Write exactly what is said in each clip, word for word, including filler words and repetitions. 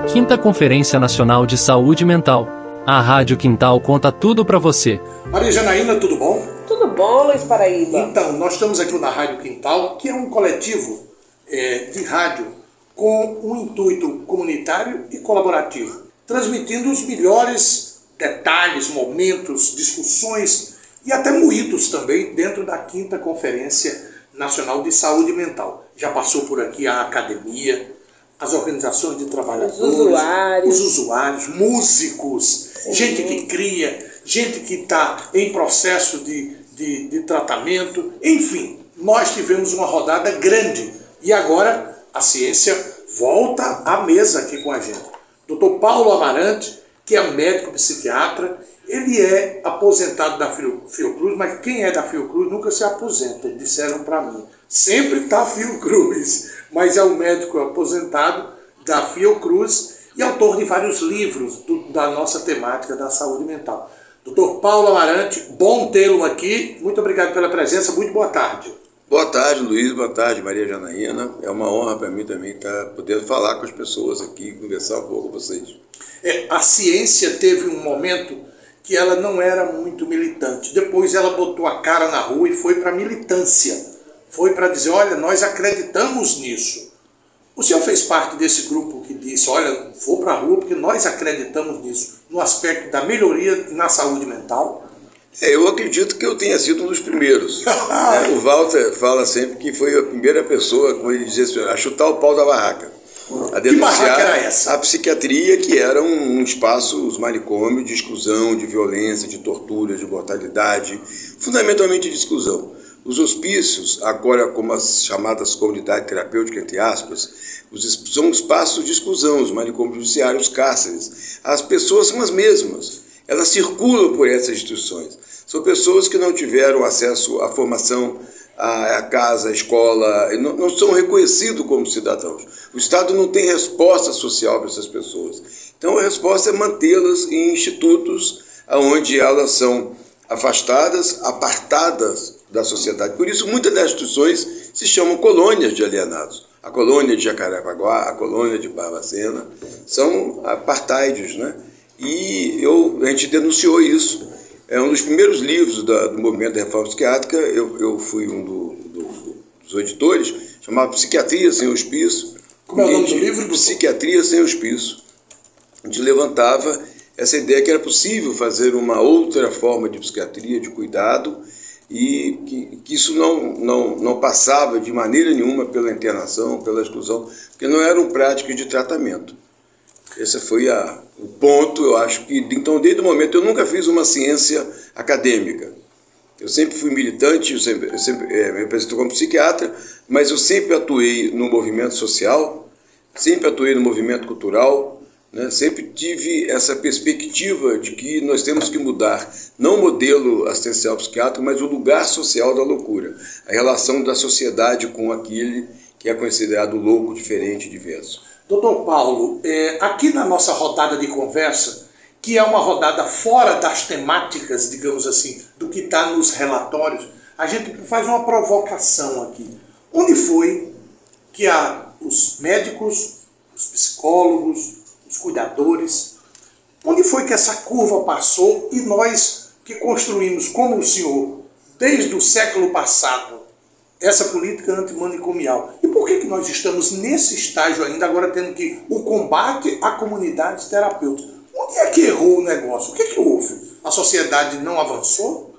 Quinta Conferência Nacional de Saúde Mental. A Rádio Quintal conta tudo para você. Maria Janaína, tudo bom? Tudo bom, Luiz Paraíba? Então, nós estamos aqui na Rádio Quintal, que é um coletivo é, de rádio com um intuito comunitário e colaborativo, transmitindo os melhores detalhes, momentos, discussões e até moídos também dentro da Quinta Conferência Nacional de Saúde Mental. Já passou por aqui a academia, as organizações de trabalhadores, os usuários, os usuários músicos, Sim. gente que cria, gente que está em processo de, de, de tratamento. Enfim, nós tivemos uma rodada grande e agora a ciência volta à mesa aqui com a gente. doutor Paulo Amarante, que é médico psiquiatra, ele é aposentado da Fiocruz, mas quem é da Fiocruz nunca se aposenta, disseram para mim. Sempre está Fiocruz, mas é um médico aposentado da Fiocruz e autor de vários livros do, da nossa temática da saúde mental. doutor Paulo Amarante, bom tê-lo aqui. Muito obrigado pela presença, muito boa tarde. Boa tarde, Luiz. Boa tarde, Maria Janaína. É uma honra para mim também estar podendo falar com as pessoas aqui, conversar um pouco com vocês. É, a ciência teve um momento que ela não era muito militante. Depois ela botou a cara na rua e foi para a militância. Foi para dizer, olha, nós acreditamos nisso. O senhor fez parte desse grupo que disse, olha, vou para a rua porque nós acreditamos nisso, no aspecto da melhoria na saúde mental? É, eu acredito que eu tenha sido um dos primeiros. é, o Walter fala sempre que foi a primeira pessoa, como ele dizia, a chutar o pau da barraca. A que barraca era essa? A psiquiatria, que era um, um espaço, os manicômios de exclusão, de violência, de tortura, de mortalidade, fundamentalmente de exclusão. Os hospícios, agora como as chamadas comunidades terapêuticas, entre aspas, os, são espaços de exclusão, os manicômios judiciários, os cárceres. As pessoas são as mesmas, elas circulam por essas instituições. São pessoas que não tiveram acesso à formação, à casa, à escola, não, não são reconhecidos como cidadãos. O Estado não tem resposta social para essas pessoas. Então a resposta é mantê-las em institutos onde elas são afastadas, apartadas da sociedade. Por isso muitas das instituições se chamam colônias de alienados. A colônia de Jacarepaguá, a colônia de Barbacena, são apartheids, né? E eu, a gente denunciou isso. É um dos primeiros livros da, do movimento da reforma psiquiátrica, eu, eu fui um do, do, dos editores, chamava Psiquiatria Sem Hospício. Como é o nome do livro? Psiquiatria Sem Hospício. A gente levantava essa ideia que era possível fazer uma outra forma de psiquiatria, de cuidado, e que, que isso não, não, não passava de maneira nenhuma pela internação, pela exclusão, porque não eram práticas de tratamento. Esse foi a, o ponto, eu acho que, então, desde o momento, eu nunca fiz uma ciência acadêmica. Eu sempre fui militante, eu sempre, eu sempre é, me apresento como psiquiatra, mas eu sempre atuei no movimento social, sempre atuei no movimento cultural, né? Sempre tive essa perspectiva de que nós temos que mudar, não o modelo assistencial psiquiátrico, mas o lugar social da loucura, a relação da sociedade com aquele que é considerado louco, diferente, diverso. doutor Paulo, é, aqui na nossa rodada de conversa, que é uma rodada fora das temáticas, digamos assim, do que está nos relatórios, a gente faz uma provocação aqui. Onde foi que a, os médicos, os psicólogos, os cuidadores, onde foi que essa curva passou e nós que construímos, como o senhor, desde o século passado, essa política antimanicomial? E por que que nós estamos nesse estágio ainda, agora tendo que o combate a comunidades terapêuticas? Onde é que errou o negócio? O que que houve? A sociedade não avançou?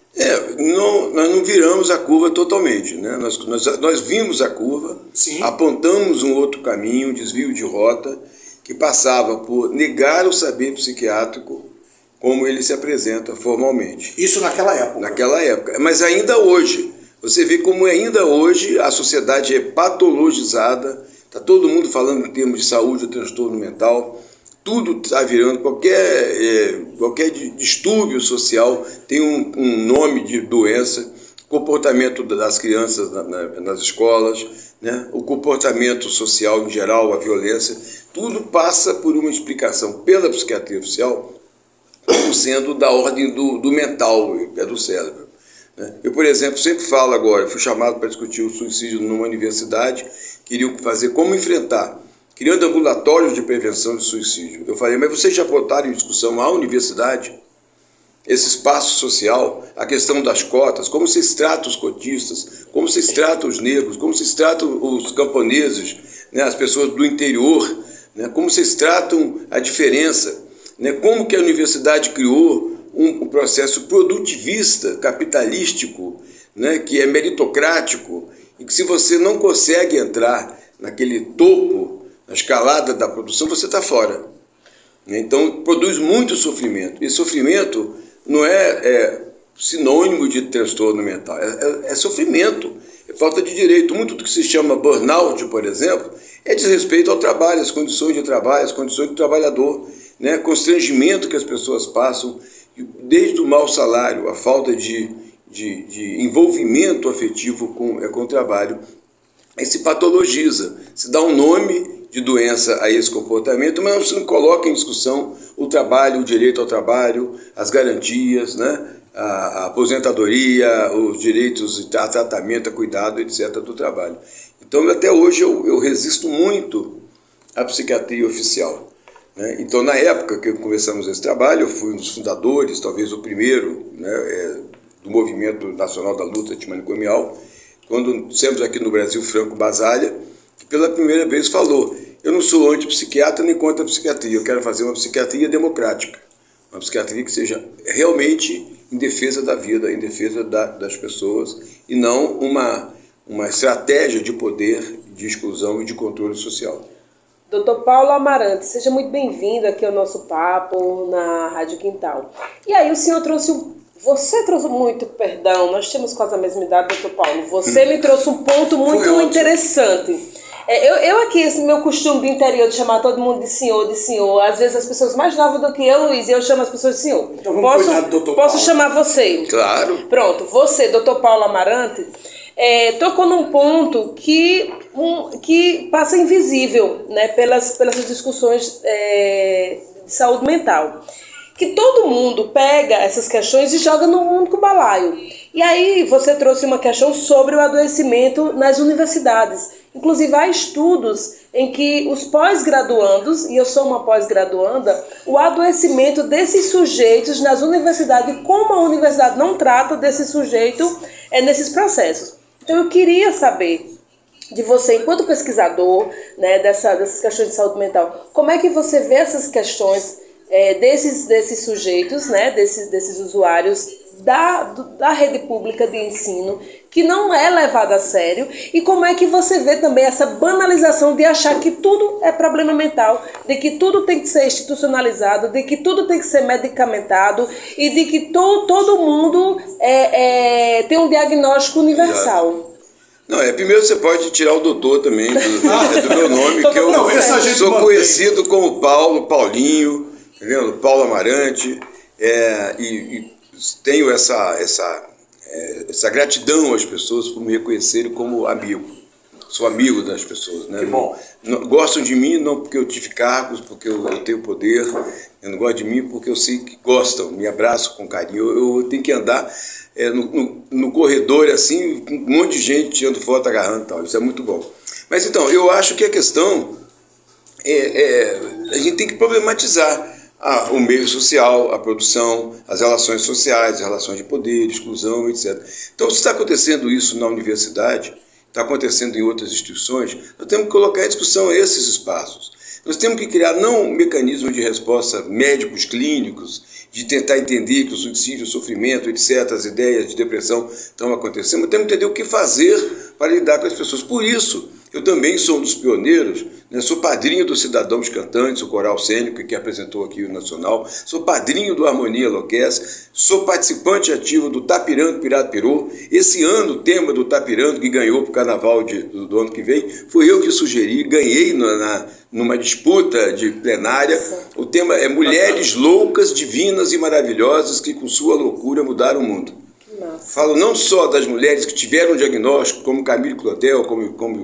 É, não, nós não viramos a curva totalmente, né? Nós, nós, nós vimos a curva, Sim. apontamos um outro caminho, um desvio de rota, que passava por negar o saber psiquiátrico como ele se apresenta formalmente. Isso naquela época? Naquela época. Mas ainda hoje, você vê como ainda hoje a sociedade é patologizada, está todo mundo falando em termos de saúde ou transtorno mental, tudo está virando, qualquer, é, qualquer distúrbio social tem um, um nome de doença, comportamento das crianças na, na, nas escolas, né? O comportamento social em geral, a violência, tudo passa por uma explicação pela psiquiatria oficial como sendo da ordem do, do mental, é do cérebro. Né? Eu, por exemplo, sempre falo agora, fui chamado para discutir o suicídio numa universidade, queriam fazer como enfrentar criando ambulatórios de prevenção de suicídio. Eu falei, mas vocês já botaram em discussão a universidade, esse espaço social, a questão das cotas, como vocês tratam os cotistas, como vocês tratam os negros, como vocês tratam os camponeses, né, as pessoas do interior, né, como vocês tratam a diferença, né, como que a universidade criou um, um processo produtivista, capitalístico, né, que é meritocrático, e que se você não consegue entrar naquele topo, na escalada da produção, você está fora. Então, produz muito sofrimento. E sofrimento não é, é sinônimo de transtorno mental, é, é, é sofrimento, é falta de direito. Muito do que se chama burnout, por exemplo, é desrespeito ao trabalho, às condições de trabalho, às condições do trabalhador, né? Constrangimento que as pessoas passam, desde o mau salário, a falta de, de, de envolvimento afetivo com, é, com o trabalho. Aí se patologiza, se dá um nome de doença a esse comportamento, mas não se coloca em discussão o trabalho, o direito ao trabalho, as garantias, né? a, a aposentadoria, os direitos a tratamento, a cuidado, etcétera, do trabalho. Então, até hoje, eu, eu resisto muito à psiquiatria oficial. Né? Então, na época que começamos esse trabalho, eu fui um dos fundadores, talvez o primeiro, né, é, do Movimento Nacional da Luta Antimanicomial, quando temos aqui no Brasil Franco Basaglia, que pela primeira vez falou, eu não sou antipsiquiatra nem contra a psiquiatria, eu quero fazer uma psiquiatria democrática, uma psiquiatria que seja realmente em defesa da vida, em defesa da, das pessoas, e não uma, uma estratégia de poder, de exclusão e de controle social. doutor Paulo Amarante, seja muito bem-vindo aqui ao nosso papo na Rádio Quintal. E aí o senhor trouxe um Você trouxe muito, perdão, nós temos quase a mesma idade, doutor Paulo. Você me trouxe um ponto muito interessante. É, eu, eu aqui, esse meu costume do interior de chamar todo mundo de senhor, de senhor, às vezes as pessoas mais novas do que eu, Luiz, eu chamo as pessoas de senhor. Então vamos posso, cuidar do doutor Posso Paulo. chamar você? Claro. Pronto, você, doutor Paulo Amarante, é, tocou num ponto que, um, que passa invisível, né, pelas, pelas discussões é, de saúde mental. Que todo mundo pega essas questões e joga num único balaio. E aí você trouxe uma questão sobre o adoecimento nas universidades. Inclusive há estudos em que os pós-graduandos, e eu sou uma pós-graduanda, o adoecimento desses sujeitos nas universidades, e como a universidade não trata desse sujeito é, nesses processos. Então eu queria saber de você, enquanto pesquisador, né, dessa, dessas questões de saúde mental, como é que você vê essas questões É, desses, desses sujeitos, né, desses, desses usuários da, da rede pública de ensino, que não é levado a sério, e como é que você vê também essa banalização de achar que tudo é problema mental, de que tudo tem que ser institucionalizado, de que tudo tem que ser medicamentado, e de que to, todo mundo é, é, tem um diagnóstico universal. Não, é, primeiro você pode tirar o doutor também do, é do meu nome, que eu não, essa gente sou mantém. conhecido como Paulo, Paulinho, entendeu? Paulo Amarante, é, e, e tenho essa, essa, é, essa gratidão às pessoas por me reconhecerem como amigo. Sou amigo das pessoas, né? Que bom. Não, não, gostam de mim não porque eu tive cargos, porque eu, eu tenho poder, eu não gosto de mim porque eu sei que gostam, me abraçam com carinho. Eu, eu tenho que andar é, no, no, no corredor assim, com um monte de gente tirando foto, agarrando e tal. Isso é muito bom. Mas então, eu acho que a questão é, é a gente tem que problematizar Ah, o meio social, a produção, as relações sociais, as relações de poder, exclusão, etcétera. Então, se está acontecendo isso na universidade, está acontecendo em outras instituições, nós temos que colocar em discussão esses espaços. Nós temos que criar não um mecanismo de resposta médicos, clínicos, de tentar entender que o suicídio, o sofrimento, etcétera, as ideias de depressão estão acontecendo, mas temos que entender o que fazer para lidar com as pessoas. Por isso, eu também sou um dos pioneiros, né? Sou padrinho do Cidadãos Cantantes, o coral cênico que apresentou aqui o Nacional, sou padrinho do Harmonia Enlouquece, sou participante ativo do Tapirando Pirado Pirou. Esse ano, o tema do Tapirando, que ganhou para o carnaval de, do, do ano que vem, foi eu que sugeri, ganhei na, na, numa disputa de plenária. O tema é Mulheres Loucas, Divinas e Maravilhosas que com sua loucura mudaram o mundo. Nossa. Falo não só das mulheres que tiveram um diagnóstico, como Camille Claudel, como, como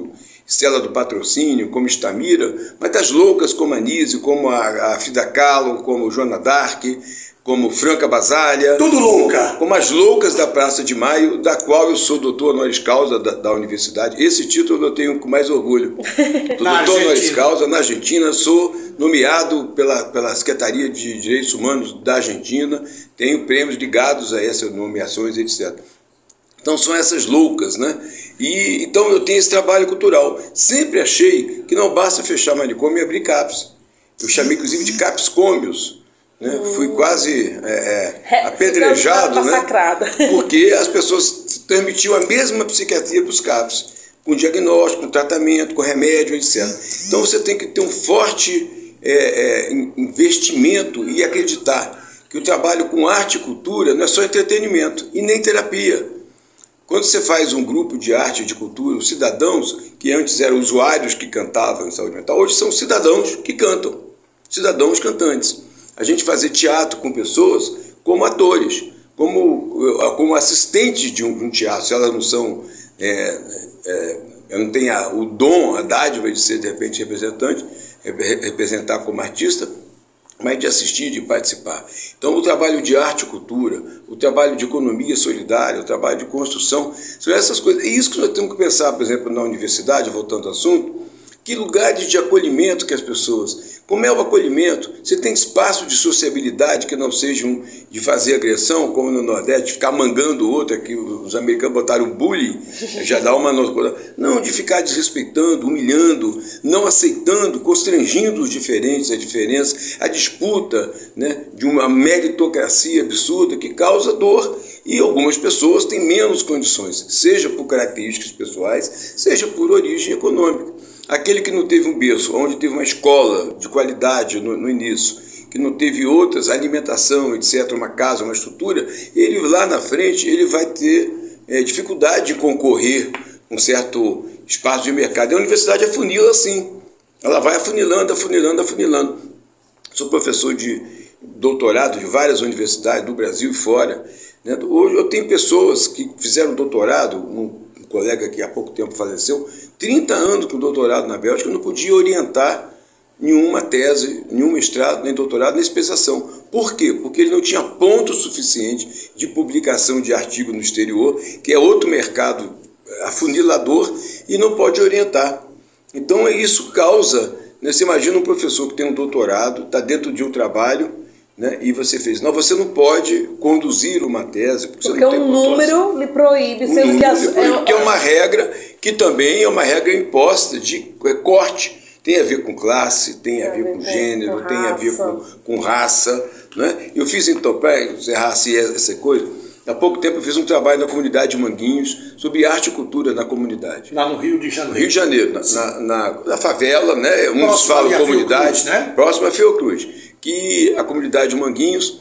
Estela do Patrocínio, como Estamira, mas das loucas como a Anísio, como a, a Frida Kahlo, como Joana d'Arc, como Franca Basalha. Tudo louca! Como as loucas da Praça de Maio, da qual eu sou doutor honoris causa da, da universidade. Esse título eu tenho com mais orgulho. Sou doutor honoris causa na Argentina, sou nomeado pela, pela Secretaria de Direitos Humanos da Argentina, tenho prêmios ligados a essas nomeações, etcétera. Então são essas loucas, né? E, então eu tenho esse trabalho cultural. Sempre achei que não basta fechar manicômio e abrir CAPS. Eu chamei inclusive de CAPS cômios. Né? Hum. Fui quase é, é, apedrejado, né? Porque as pessoas transmitiam a mesma psiquiatria para os CAPS, com diagnóstico, com tratamento, com remédio, etcétera. Então você tem que ter um forte é, é, investimento e acreditar que o trabalho com arte e cultura não é só entretenimento e nem terapia. Quando você faz um grupo de arte e de cultura, os cidadãos, que antes eram usuários que cantavam em saúde mental, hoje são cidadãos que cantam, cidadãos cantantes. A gente fazer teatro com pessoas como atores, como, como assistentes de um, de um teatro, se elas não são, é, é, não têm a, o dom, a dádiva de ser, de repente, representante, representar como artista, mas de assistir, de participar. Então, o trabalho de arte e cultura, o trabalho de economia solidária, o trabalho de construção, são essas coisas. É isso que nós temos que pensar, por exemplo, na universidade, voltando ao assunto, que lugares de acolhimento que as pessoas... Como é o acolhimento? Você tem espaço de sociabilidade que não sejam de fazer agressão, como no Nordeste, de ficar mangando o outro, que os americanos botaram bullying, já dá uma... Não, de ficar desrespeitando, humilhando, não aceitando, constrangindo os diferentes, a diferença, a disputa, né, de uma meritocracia absurda que causa dor. E algumas pessoas têm menos condições, seja por características pessoais, seja por origem econômica. Aquele que não teve um berço, onde teve uma escola de qualidade no, no início, que não teve outras, alimentação, etcétera, uma casa, uma estrutura, ele lá na frente ele vai ter é, dificuldade de concorrer com um certo espaço de mercado. E a universidade afunila assim, ela vai afunilando, afunilando, afunilando. Sou professor de doutorado de várias universidades do Brasil e fora. Né? Hoje eu tenho pessoas que fizeram doutorado, um colega que há pouco tempo faleceu, trinta anos com doutorado na Bélgica, não podia orientar nenhuma tese, nenhum mestrado, nem doutorado, nem especialização. Por quê? Porque ele não tinha ponto suficiente de publicação de artigo no exterior, que é outro mercado afunilador, e não pode orientar. Então isso causa, né, você imagina um professor que tem um doutorado, está dentro de um trabalho, né, e você fez, não, você não pode conduzir uma tese, porque, porque você não tem um número lhe proíbe, um sendo que, as, lhe proíbe, é, que é uma regra que também é uma regra imposta de corte, tem a ver com classe, tem a ver com gênero, tem a ver com, com raça, né? Eu fiz então, para encerrar assim, essa coisa, há pouco tempo eu fiz um trabalho na comunidade de Manguinhos sobre arte e cultura na comunidade. Lá no Rio de Janeiro. No Rio de Janeiro, na, na, na, na favela, né? Uns Próximo falam comunidade, Fiocruz, né? Próximo a Fiocruz, que a comunidade de Manguinhos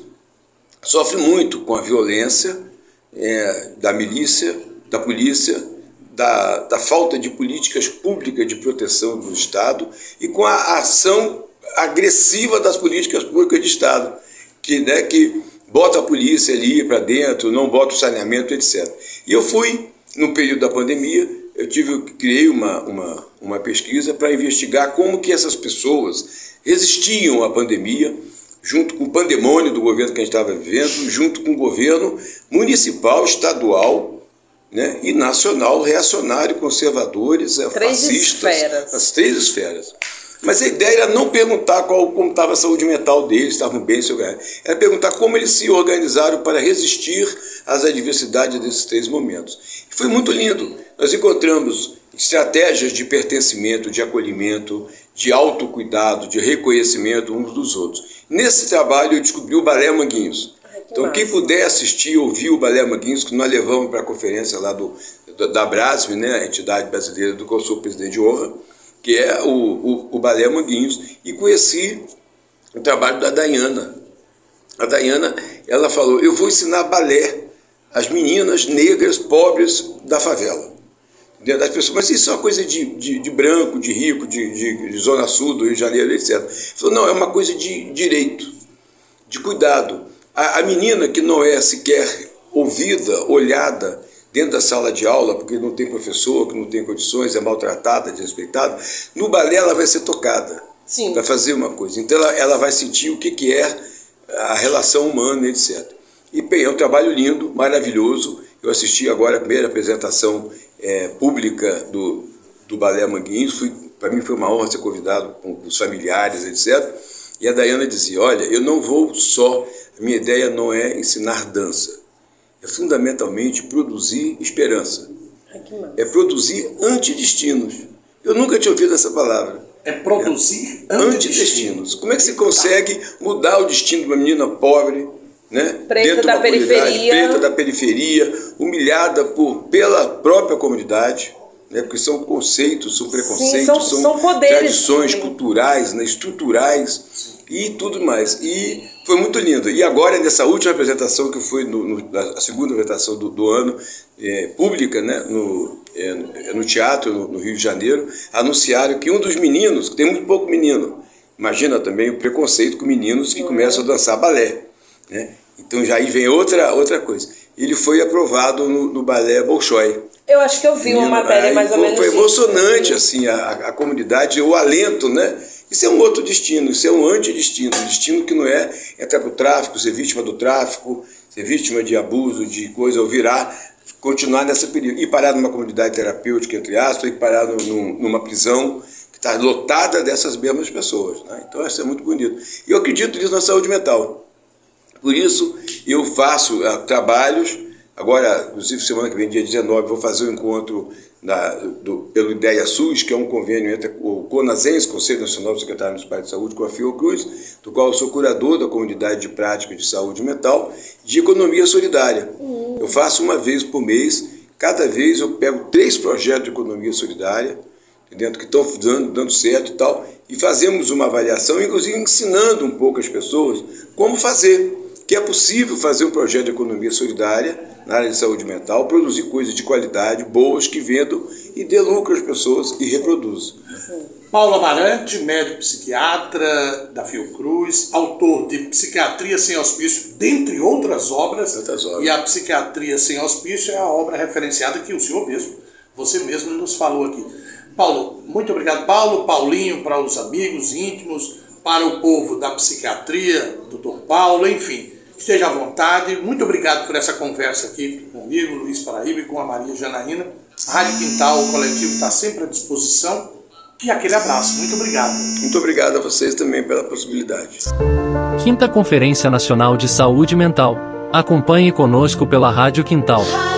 sofre muito com a violência é, da milícia, da polícia, da, da falta de políticas públicas de proteção do Estado e com a ação agressiva das políticas públicas de Estado, que, né, que bota a polícia ali para dentro, não bota o saneamento, etcétera. E eu fui, no período da pandemia, eu tive, criei uma, uma, uma pesquisa para investigar como que essas pessoas resistiam à pandemia, junto com o pandemônio do governo que a gente estava vivendo, junto com o governo municipal, estadual, né, e nacional, reacionário, conservadores, três fascistas, esferas. As três esferas. Mas a ideia era não perguntar qual, como estava a saúde mental deles, estavam bem, se organizaram. Era perguntar como eles se organizaram para resistir às adversidades desses três momentos. E foi muito lindo. Nós encontramos estratégias de pertencimento, de acolhimento, de autocuidado, de reconhecimento uns dos outros. Nesse trabalho eu descobri o Balé Manguinhos. Então, quem puder assistir, ouvir o Balé Manguinhos, que nós levamos para a conferência lá do, da Brasme, né, a entidade brasileira do qual eu sou presidente de honra, que é o, o, o Balé Manguinhos, e conheci o trabalho da Dayana. A Dayana, ela falou, eu vou ensinar balé às meninas negras pobres da favela. Das pessoas, mas isso é uma coisa de, de, de branco, de rico, de, de, de Zona Sul, do Rio de Janeiro, etcétera. Ele falou, não, é uma coisa de direito, de cuidado. A, a menina que não é sequer ouvida, olhada, dentro da sala de aula, porque não tem professor, que não tem condições, é maltratada, desrespeitada, no balé ela vai ser tocada. Sim. Vai fazer uma coisa. Então ela, ela vai sentir o que, que é a relação humana, etcétera. E bem, é um trabalho lindo, maravilhoso. Eu assisti agora a primeira apresentação é, pública do, do Balé Manguinhos. Para mim foi uma honra ser convidado com os familiares, etcétera. E a Dayana dizia, olha, eu não vou só, a minha ideia não é ensinar dança, é fundamentalmente produzir esperança. É produzir antidestinos. Eu nunca tinha ouvido essa palavra. É produzir é. antidestinos. Como é que se consegue mudar o destino de uma menina pobre, né? Preta dentro da de uma periferia, preta da periferia, humilhada por, pela própria comunidade, né? Porque são conceitos, são preconceitos, Sim, são, são, são poderes, tradições sim. culturais, né? estruturais Sim. e tudo mais. E foi muito lindo. E agora, nessa última apresentação, que foi no, no, a segunda apresentação do, do ano, é, pública, né? no, é, no teatro, no, no Rio de Janeiro, anunciaram que um dos meninos, que tem muito pouco menino, imagina também o preconceito com meninos que uhum. começam a dançar balé, né? Então já aí vem outra, outra coisa. Ele foi aprovado no, no balé Bolshoi. Eu acho que eu vi uma matéria mais ou menos. Foi emocionante assim, a, a comunidade, o alento, né? Isso é um outro destino, isso é um antidestino, um destino que não é entrar para o tráfico, ser vítima do tráfico, ser vítima de abuso, de coisa, ou virar, continuar nessa período. E parar numa comunidade terapêutica, entre aspas, e parar no, no, numa prisão que está lotada dessas mesmas pessoas, né? Então isso é muito bonito. E eu acredito nisso na saúde mental. Por isso, eu faço uh, trabalhos, agora, inclusive semana que vem, dia dezenove, vou fazer um encontro na, do, pelo Ideia SUS, que é um convênio entre o CONASENS, Conselho Nacional do Secretário Municipal de Saúde, com a Fiocruz, do qual eu sou curador da comunidade de prática de saúde mental, de economia solidária. Uhum. Eu faço uma vez por mês, cada vez eu pego três projetos de economia solidária, dentro que estão dando, dando certo e tal, e fazemos uma avaliação, inclusive ensinando um pouco as pessoas como fazer. Que é possível fazer um projeto de economia solidária na área de saúde mental, produzir coisas de qualidade, boas, que vendam e dê lucro às pessoas e reproduzam. Paulo Amarante, médico psiquiatra da Fiocruz, autor de Psiquiatria Sem Hospício, dentre outras obras, outras obras. E a Psiquiatria Sem Hospício é a obra referenciada que o senhor mesmo, você mesmo nos falou aqui. Paulo, muito obrigado. Paulo, Paulinho, para os amigos íntimos, para o povo da psiquiatria, doutor Paulo, enfim, esteja à vontade. Muito obrigado por essa conversa aqui comigo, Luiz Paraíba, e com a Maria Janaína. A Rádio Quintal, o coletivo está sempre à disposição. E aquele abraço. Muito obrigado. Muito obrigado a vocês também pela possibilidade. Quinta Conferência Nacional de Saúde Mental. Acompanhe conosco pela Rádio Quintal.